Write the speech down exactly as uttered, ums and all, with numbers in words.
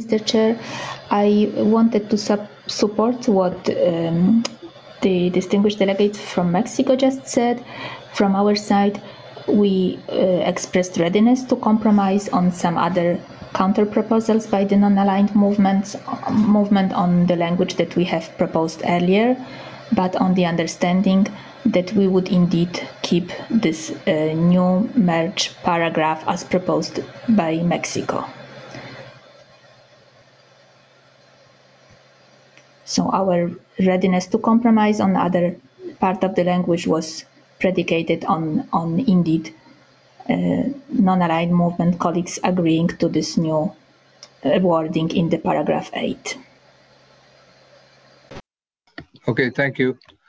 Mister Chair. I wanted to sub support what um, the distinguished delegate from Mexico just said. From our side, we uh, expressed readiness to compromise on some other counter proposals by the non-aligned movements, movement on the language that we have proposed earlier, but on the understanding that we would indeed keep this uh, new merge paragraph as proposed by Mexico. So our readiness to compromise on other part of the language was predicated on, on indeed uh, non-aligned movement colleagues agreeing to this new uh, wording in the paragraph eight. Okay, thank you.